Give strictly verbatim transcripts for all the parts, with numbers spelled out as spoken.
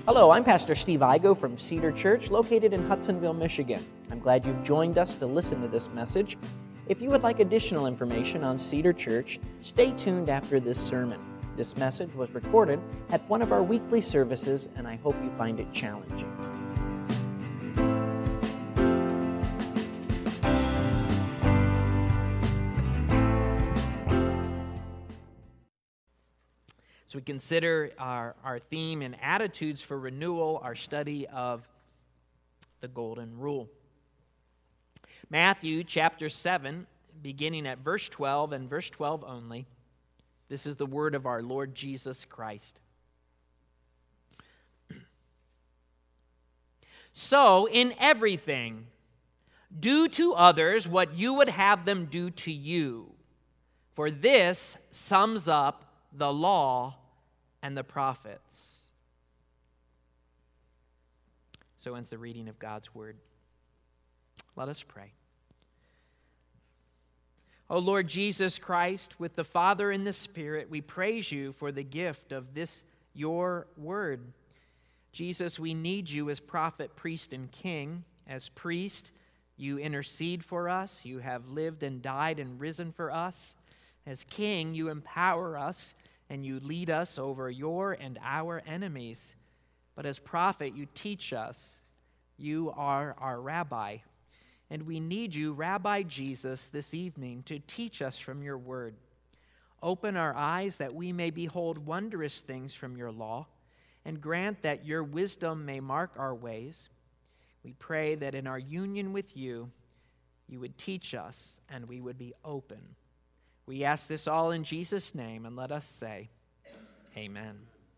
Hello, I'm Pastor Steve Igo from Cedar Church, located in Hudsonville, Michigan. I'm glad you've joined us to listen to this message. If you would like additional information on Cedar Church, stay tuned after this sermon. This message was recorded at one of our weekly services, and I hope you find it challenging. So we consider our, our theme and attitudes for renewal, our study of the Golden Rule. Matthew chapter seven, beginning at verse twelve and verse twelve only. This is the word of our Lord Jesus Christ. So, in everything, do to others what you would have them do to you, for this sums up the law and the prophets. So ends the reading of God's word. Let us pray. O Lord Jesus Christ, with the Father and the Spirit, we praise you for the gift of this, your word. Jesus, we need you as prophet, priest, and king. As priest, you intercede for us. You have lived and died and risen for us. As king, you empower us and you lead us over your and our enemies. But as prophet, you teach us. You are our rabbi. And we need you, Rabbi Jesus, this evening to teach us from your word. Open our eyes that we may behold wondrous things from your law, and grant that your wisdom may mark our ways. We pray that in our union with you, you would teach us and we would be open. We ask this all in Jesus' name, and let us say, amen.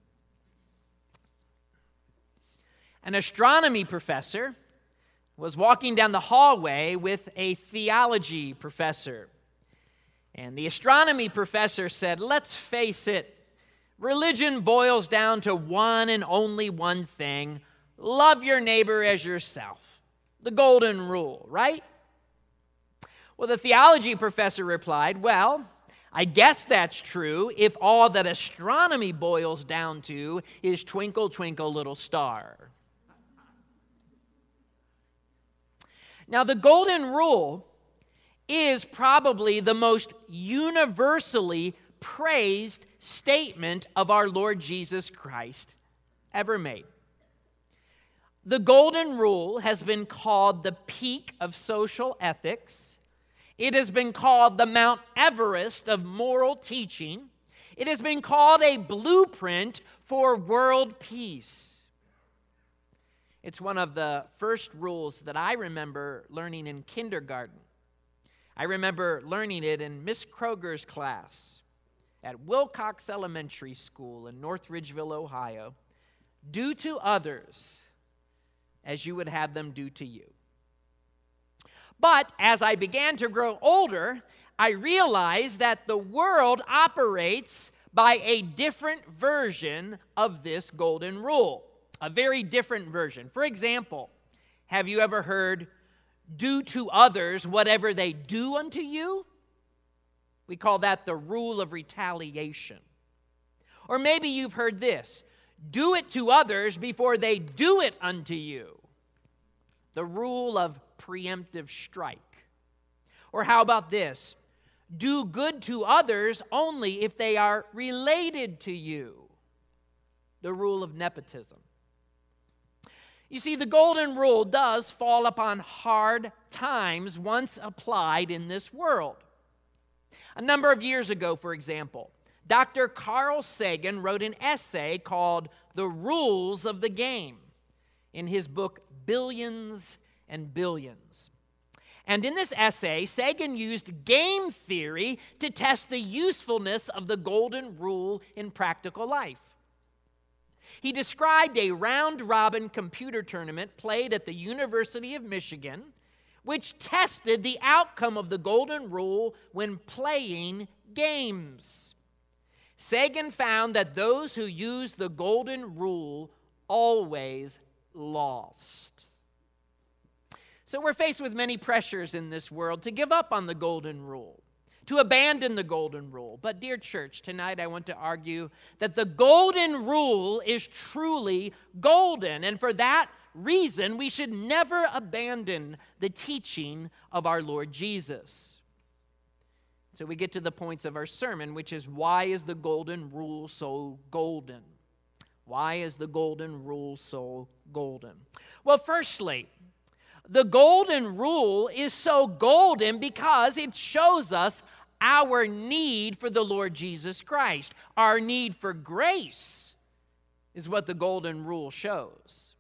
An astronomy professor was walking down the hallway with a theology professor. And the astronomy professor said, let's face it, religion boils down to one and only one thing: love your neighbor as yourself. The golden rule, right? Well, the theology professor replied, well, I guess that's true if all that astronomy boils down to is twinkle, twinkle, little star. Now, the golden rule is probably the most universally praised statement of our Lord Jesus Christ ever made. The golden rule has been called the peak of social ethics. It has been called the Mount Everest of moral teaching. It has been called a blueprint for world peace. It's one of the first rules that I remember learning in kindergarten. I remember learning it in Miss Kroger's class at Wilcox Elementary School in North Ridgeville, Ohio. Do to others as you would have them do to you. But as I began to grow older, I realized that the world operates by a different version of this golden rule, a very different version. For example, have you ever heard, do to others whatever they do unto you? We call that the rule of retaliation. Or maybe you've heard this, do it to others before they do it unto you. The rule of preemptive strike. Or how about this? Do good to others only if they are related to you. The rule of nepotism. You see, the golden rule does fall upon hard times once applied in this world. A number of years ago, for example, Doctor Carl Sagan wrote an essay called The Rules of the Game in his book Billions and Billions. And in this essay, Sagan used game theory to test the usefulness of the golden rule in practical life. He described a round-robin computer tournament played at the University of Michigan, which tested the outcome of the golden rule when playing games. Sagan found that those who used the golden rule always lost. So we're faced with many pressures in this world to give up on the golden rule, to abandon the golden rule. But dear church, tonight I want to argue that the golden rule is truly golden, and for that reason we should never abandon the teaching of our Lord Jesus. So we get to the points of our sermon, which is, why is the golden rule so golden? Why is the golden rule so golden? Well, firstly, the golden rule is so golden because it shows us our need for the Lord Jesus Christ. Our need for grace is what the golden rule shows.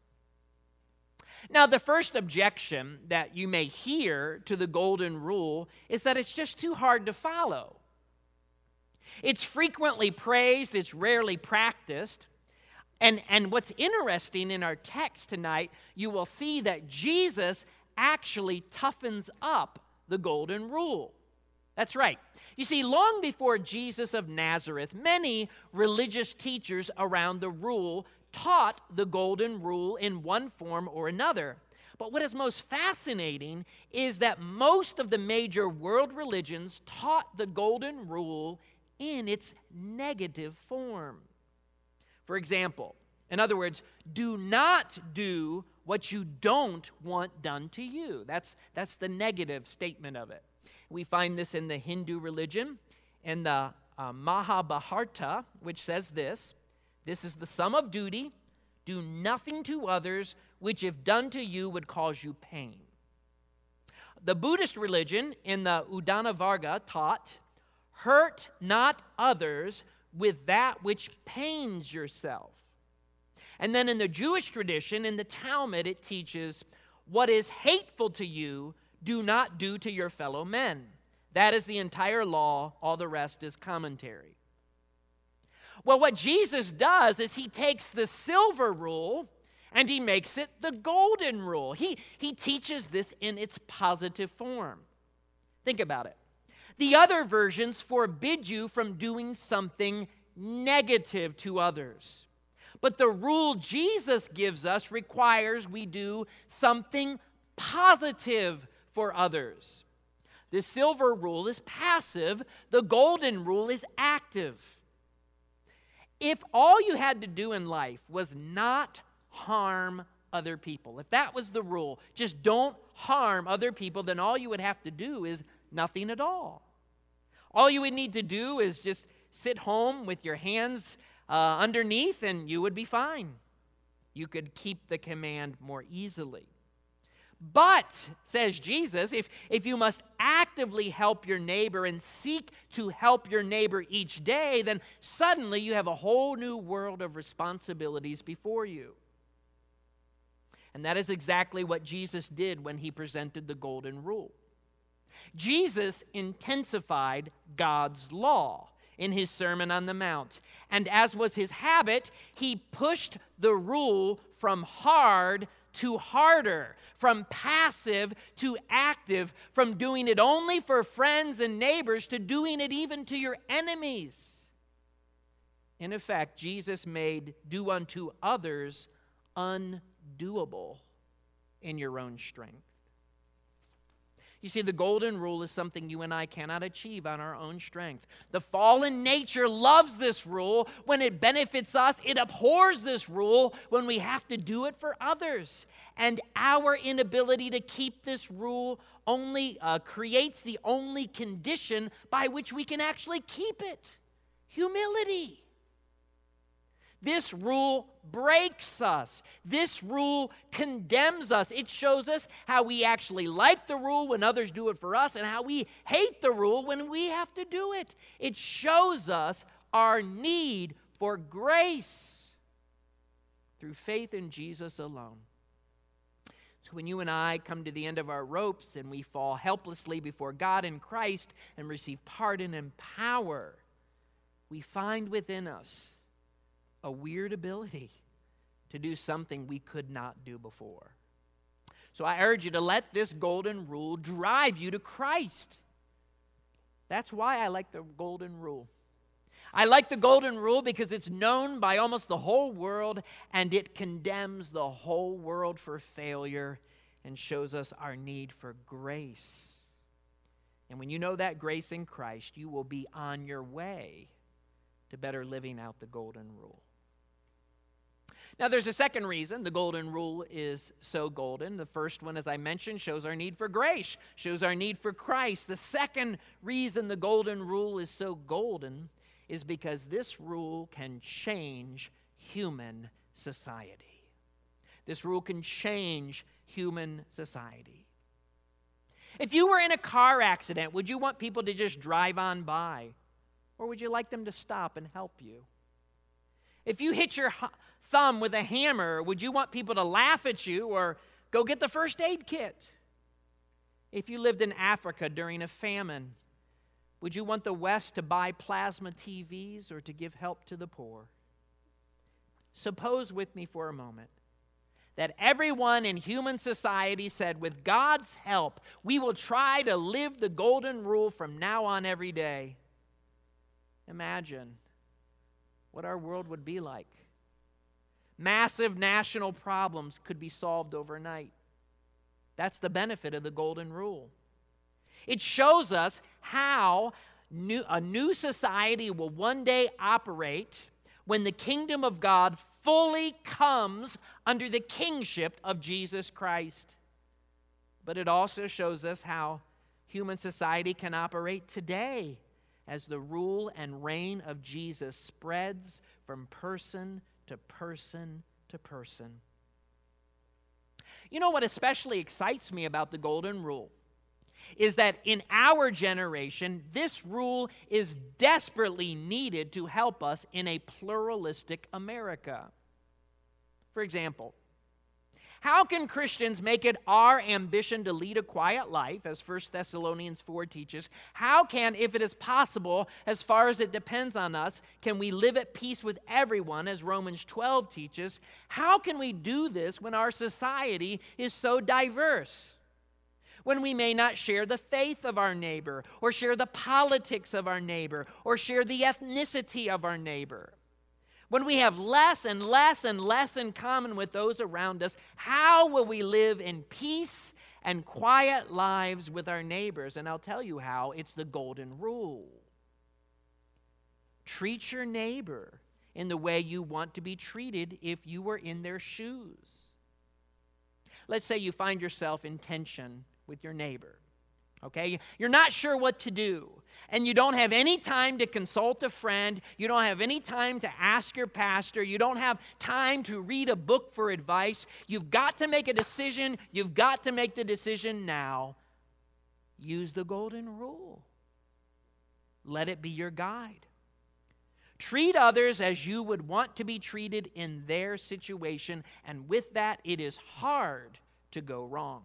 Now, the first objection that you may hear to the golden rule is that it's just too hard to follow. It's frequently praised, it's rarely practiced. And, and what's interesting in our text tonight, you will see that Jesus actually toughens up the golden rule. That's right. You see, long before Jesus of Nazareth, many religious teachers around the rule taught the golden rule in one form or another. But what is most fascinating is that most of the major world religions taught the golden rule in its negative form. For example, in other words, do not do what you don't want done to you. That's, that's the negative statement of it. We find this in the Hindu religion, in the uh, Mahabharata, which says this: this is the sum of duty, do nothing to others which if done to you would cause you pain. The Buddhist religion in the Udana Varga taught, hurt not others with that which pains yourself. And then in the Jewish tradition, in the Talmud, it teaches, what is hateful to you, do not do to your fellow men. That is the entire law. All the rest is commentary. Well, what Jesus does is he takes the silver rule and he makes it the golden rule. He, he teaches this in its positive form. Think about it. The other versions forbid you from doing something negative to others. But the rule Jesus gives us requires we do something positive for others. The silver rule is passive. The golden rule is active. If all you had to do in life was not harm other people, if that was the rule, just don't harm other people, then all you would have to do is nothing at all. All you would need to do is just sit home with your hands uh, underneath and you would be fine. You could keep the command more easily. But, says Jesus, if, if you must actively help your neighbor and seek to help your neighbor each day, then suddenly you have a whole new world of responsibilities before you. And that is exactly what Jesus did when he presented the golden rule. Jesus intensified God's law in his Sermon on the Mount. And as was his habit, he pushed the rule from hard to harder, from passive to active, from doing it only for friends and neighbors to doing it even to your enemies. In effect, Jesus made do unto others undoable in your own strength. You see, the golden rule is something you and I cannot achieve on our own strength. The fallen nature loves this rule when it benefits us. It abhors this rule when we have to do it for others. And our inability to keep this rule only uh, creates the only condition by which we can actually keep it: humility. This rule breaks us. This rule condemns us. It shows us how we actually like the rule when others do it for us and how we hate the rule when we have to do it. It shows us our need for grace through faith in Jesus alone. So when you and I come to the end of our ropes and we fall helplessly before God in Christ and receive pardon and power, we find within us a weird ability to do something we could not do before. So I urge you to let this golden rule drive you to Christ. That's why I like the golden rule. I like the golden rule because it's known by almost the whole world, and it condemns the whole world for failure and shows us our need for grace. And when you know that grace in Christ, you will be on your way to better living out the golden rule. Now, there's a second reason the golden rule is so golden. The first one, as I mentioned, shows our need for grace, shows our need for Christ. The second reason the golden rule is so golden is because this rule can change human society. This rule can change human society. If you were in a car accident, would you want people to just drive on by? Or would you like them to stop and help you? If you hit your thumb with a hammer, would you want people to laugh at you or go get the first aid kit? If you lived in Africa during a famine, would you want the West to buy plasma T Vs or to give help to the poor? Suppose with me for a moment that everyone in human society said, with God's help, we will try to live the golden rule from now on every day. Imagine what our world would be like. Massive national problems could be solved overnight. That's the benefit of the golden rule. It shows us how new, a new society will one day operate when the kingdom of God fully comes under the kingship of Jesus Christ. But it also shows us how human society can operate today as the rule and reign of Jesus spreads from person to person to person. You know what especially excites me about the golden rule is that in our generation, this rule is desperately needed to help us in a pluralistic America. For example, how can Christians make it our ambition to lead a quiet life, as First Thessalonians four teaches? How can, if it is possible, as far as it depends on us, can we live at peace with everyone, as Romans twelve teaches? How can we do this when our society is so diverse? When we may not share the faith of our neighbor, or share the politics of our neighbor, or share the ethnicity of our neighbor. When we have less and less and less in common with those around us, how will we live in peace and quiet lives with our neighbors? And I'll tell you how. It's the golden rule. Treat your neighbor in the way you want to be treated if you were in their shoes. Let's say you find yourself in tension with your neighbor. Okay? You're not sure what to do, and you don't have any time to consult a friend. You don't have any time to ask your pastor. You don't have time to read a book for advice. You've got to make a decision. You've got to make the decision now. Use the golden rule. Let it be your guide. Treat others as you would want to be treated in their situation, and with that, it is hard to go wrong.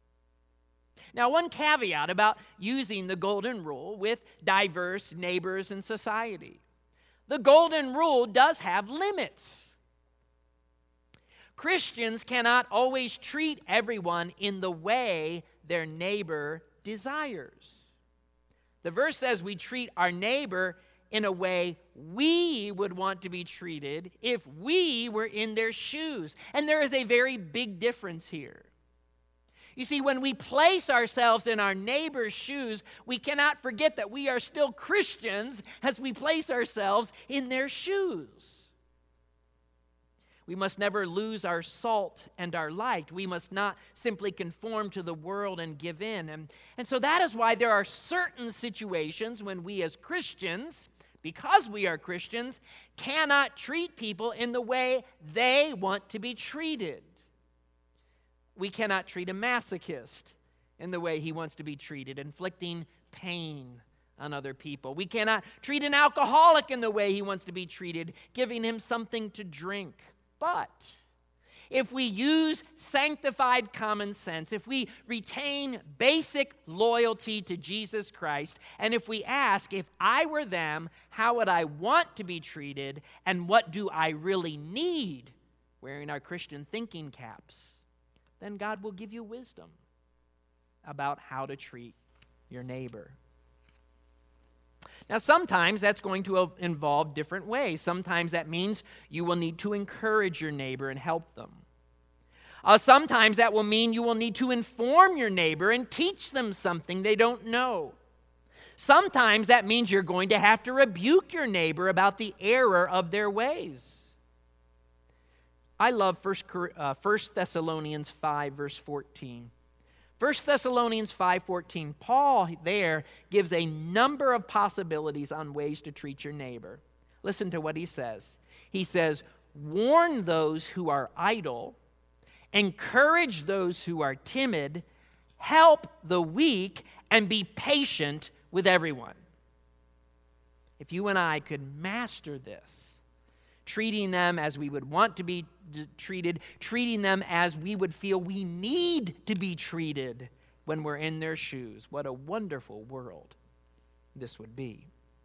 Now, one caveat about using the golden rule with diverse neighbors and society. The golden rule does have limits. Christians cannot always treat everyone in the way their neighbor desires. The verse says we treat our neighbor in a way we would want to be treated if we were in their shoes. And there is a very big difference here. You see, when we place ourselves in our neighbor's shoes, we cannot forget that we are still Christians as we place ourselves in their shoes. We must never lose our salt and our light. We must not simply conform to the world and give in. And, and so that is why there are certain situations when we as Christians, because we are Christians, cannot treat people in the way they want to be treated. We cannot treat a masochist in the way he wants to be treated, inflicting pain on other people. We cannot treat an alcoholic in the way he wants to be treated, giving him something to drink. But if we use sanctified common sense, if we retain basic loyalty to Jesus Christ, and if we ask, if I were them, how would I want to be treated, and what do I really need, wearing our Christian thinking caps, then God will give you wisdom about how to treat your neighbor. Now, sometimes that's going to involve different ways. Sometimes that means you will need to encourage your neighbor and help them. Uh, sometimes that will mean you will need to inform your neighbor and teach them something they don't know. Sometimes that means you're going to have to rebuke your neighbor about the error of their ways. I love First Thessalonians five, verse fourteen. First Thessalonians five fourteen, Paul there gives a number of possibilities on ways to treat your neighbor. Listen to what he says. He says, warn those who are idle, encourage those who are timid, help the weak, and be patient with everyone. If you and I could master this, treating them as we would want to be treated, treating them as we would feel we need to be treated when we're in their shoes, what a wonderful world this would be.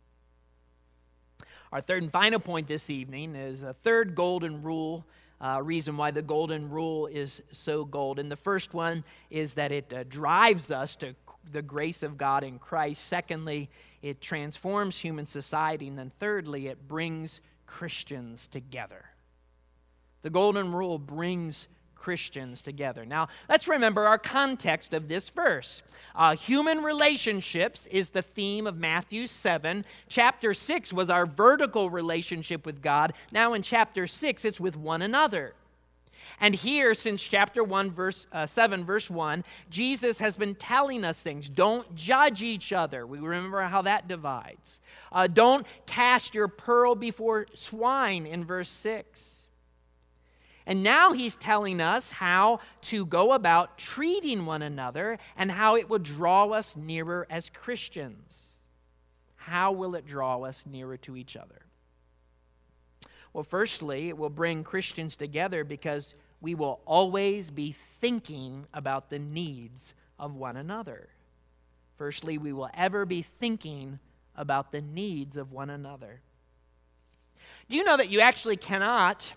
Our third and final point this evening is a third golden rule, uh, reason why the golden rule is so golden. The first one is that it uh, drives us to the grace of God in Christ. Secondly, it transforms human society. And then thirdly, it brings Christians together. The golden rule brings Christians together. Now, let's remember our context of this verse. Uh, human relationships is the theme of Matthew seven. Chapter six was our vertical relationship with God. Now in chapter six, it's with one another. And here, since chapter one, verse uh, seven, verse one, Jesus has been telling us things. Don't judge each other. We remember how that divides. Uh, don't cast your pearl before swine in verse six. And now he's telling us how to go about treating one another and how it will draw us nearer as Christians. How will it draw us nearer to each other? Well, firstly, it will bring Christians together because we will always be thinking about the needs of one another. Firstly, we will ever be thinking about the needs of one another. Do you know that you actually cannot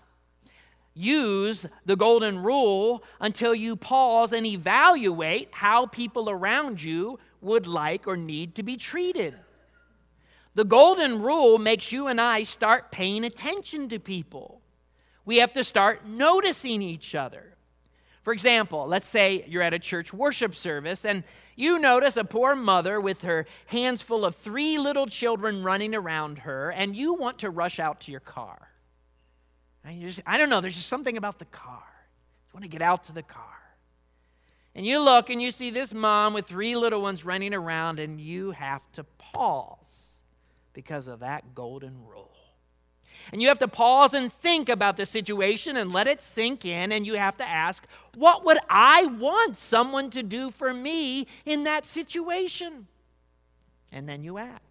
use the golden rule until you pause and evaluate how people around you would like or need to be treated? The golden rule makes you and I start paying attention to people. We have to start noticing each other. For example, let's say you're at a church worship service and you notice a poor mother with her hands full of three little children running around her, and you want to rush out to your car. And you just, I don't know, there's just something about the car. You want to get out to the car. And you look and you see this mom with three little ones running around, and you have to pause because of that golden rule. And you have to pause and think about the situation and let it sink in, and you have to ask, what would I want someone to do for me in that situation? And then you act.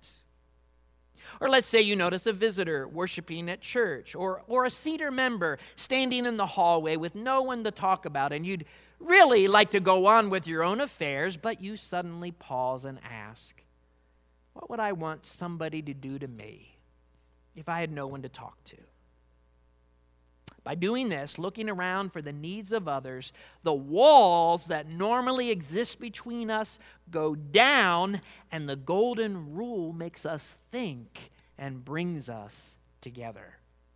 Or let's say you notice a visitor worshiping at church, or, or a Cedar member standing in the hallway with no one to talk about, and you'd really like to go on with your own affairs, but you suddenly pause and ask, what would I want somebody to do to me if I had no one to talk to? By doing this, looking around for the needs of others, the walls that normally exist between us go down, and the golden rule makes us think and brings us together.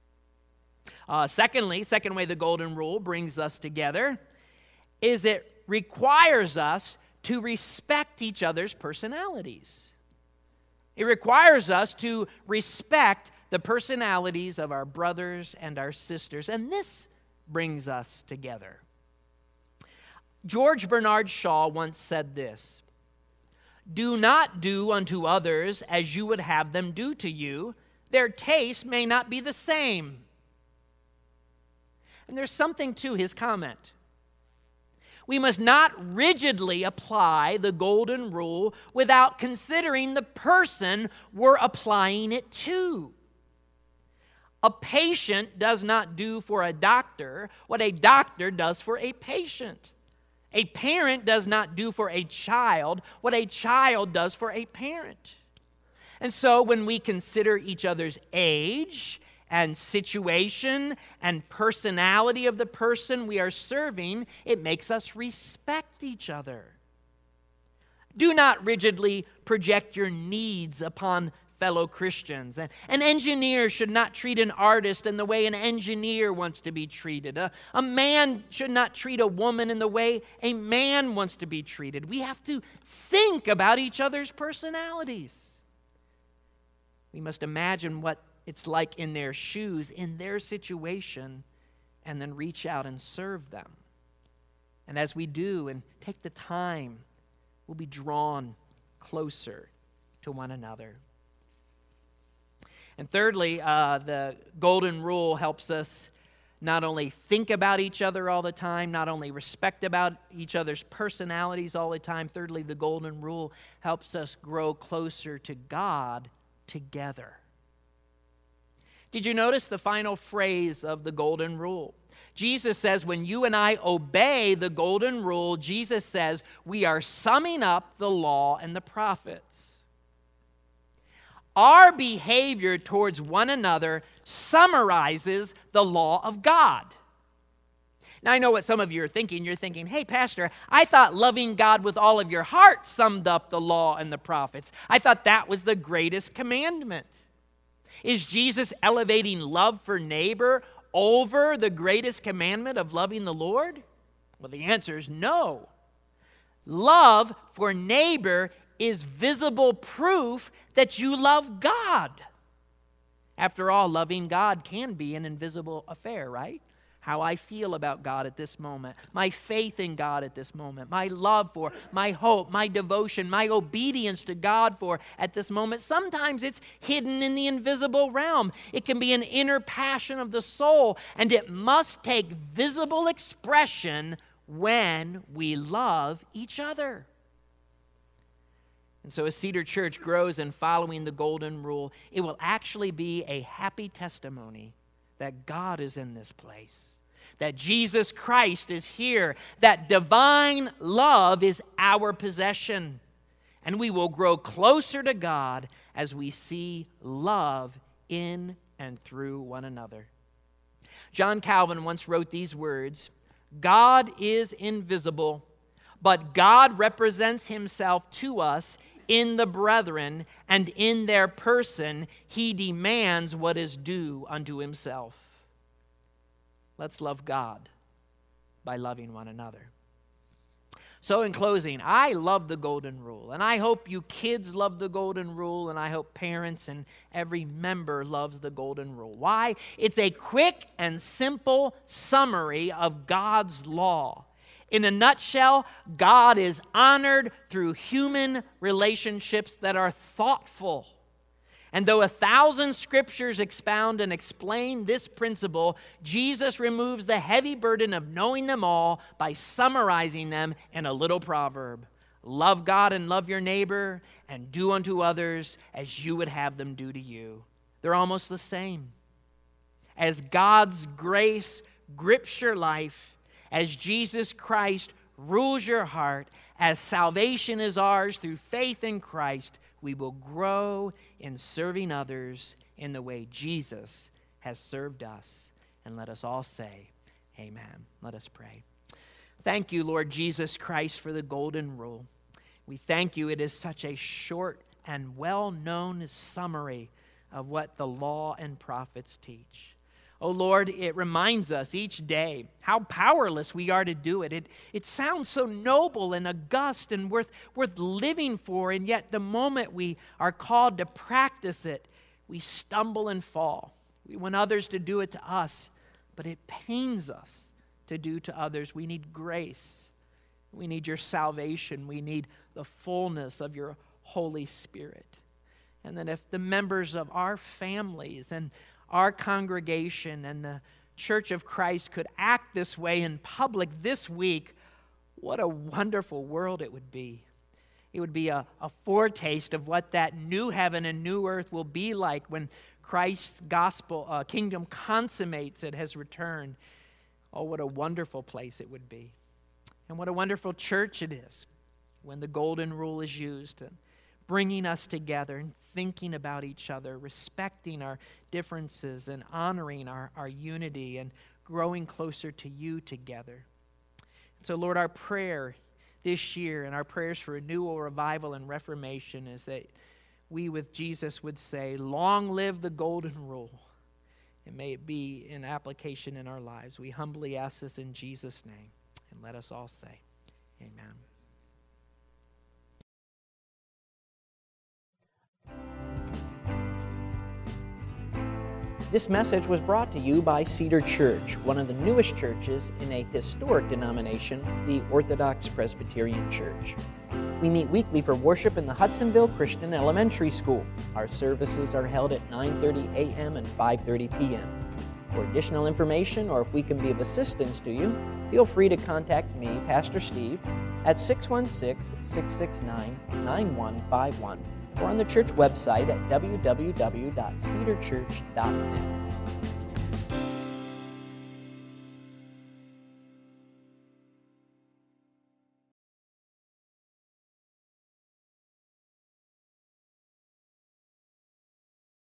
Uh, secondly, second way the golden rule brings us together is it requires us to respect each other's personalities. It requires us to respect the personalities of our brothers and our sisters, and this brings us together. George Bernard Shaw once said this: "Do not do unto others as you would have them do to you. Their taste may not be the same." And there's something to his comment. We must not rigidly apply the golden rule without considering the person we're applying it to. A patient does not do for a doctor what a doctor does for a patient. A parent does not do for a child what a child does for a parent. And so when we consider each other's age and situation and personality of the person we are serving, it makes us respect each other. Do not rigidly project your needs upon fellow Christians. And an engineer should not treat an artist in the way an engineer wants to be treated. A, a man should not treat a woman in the way a man wants to be treated. We have to think about each other's personalities. We must imagine what it's like in their shoes, in their situation, and then reach out and serve them. And as we do and take the time, we'll be drawn closer to one another. And thirdly, uh, the golden rule helps us not only think about each other all the time, not only respect about each other's personalities all the time. Thirdly, the golden rule helps us grow closer to God together. Did you notice the final phrase of the golden rule? Jesus says when you and I obey the golden rule, Jesus says we are summing up the law and the prophets. Our behavior towards one another summarizes the law of God. Now, I know what some of you are thinking. You're thinking, hey, Pastor, I thought loving God with all of your heart summed up the law and the prophets. I thought that was the greatest commandment. Is Jesus elevating love for neighbor over the greatest commandment of loving the Lord? Well, the answer is no. Love for neighbor is visible proof that you love God. After all, loving God can be an invisible affair, right? How I feel about God at this moment, my faith in God at this moment, my love for, my hope, my devotion, my obedience to God for at this moment. Sometimes it's hidden in the invisible realm. It can be an inner passion of the soul, and it must take visible expression when we love each other. And so as Cedar Church grows in following the golden rule, it will actually be a happy testimony that God is in this place, that Jesus Christ is here, that divine love is our possession, and we will grow closer to God as we see love in and through one another. John Calvin once wrote these words, "God is invisible, but God represents himself to us in the brethren, and in their person he demands what is due unto himself." Let's love God by loving one another. So in closing, I love the golden rule, and I hope you kids love the golden rule, and I hope parents and every member loves the golden rule. Why? It's a quick and simple summary of God's law. In a nutshell, God is honored through human relationships that are thoughtful. And though a thousand scriptures expound and explain this principle, Jesus removes the heavy burden of knowing them all by summarizing them in a little proverb. Love God and love your neighbor, and do unto others as you would have them do to you. They're almost the same. As God's grace grips your life, as Jesus Christ rules your heart, as salvation is ours through faith in Christ, we will grow in serving others in the way Jesus has served us. And let us all say, amen. Let us pray. Thank you, Lord Jesus Christ, for the golden rule. We thank you. It is such a short and well-known summary of what the law and prophets teach. Oh Lord, it reminds us each day how powerless we are to do it. It, it sounds so noble and august and worth, worth living for, and yet the moment we are called to practice it, we stumble and fall. We want others to do it to us, but it pains us to do to others. We need grace. We need your salvation. We need the fullness of your Holy Spirit. And then if the members of our families and our congregation and the Church of Christ could act this way in public this week, what a wonderful world it would be. It would be a, a foretaste of what that new heaven and new earth will be like when Christ's gospel uh, kingdom consummates, it has returned. Oh, what a wonderful place it would be. And what a wonderful church it is when the golden rule is used, and bringing us together and thinking about each other, respecting our differences and honoring our, our unity and growing closer to you together. So, Lord, our prayer this year and our prayers for renewal, revival, and reformation is that we with Jesus would say, long live the golden rule. And may it be in application in our lives. We humbly ask this in Jesus' name. And let us all say, amen. This message was brought to you by Cedar Church, one of the newest churches in a historic denomination, the Orthodox Presbyterian Church. We meet weekly for worship in the Hudsonville Christian Elementary School. Our services are held at nine thirty a.m. and five thirty p.m. For additional information, or if we can be of assistance to you, feel free to contact me, Pastor Steve, at six one six, six six nine, nine one five one or on the church website at w w w dot cedar church dot net.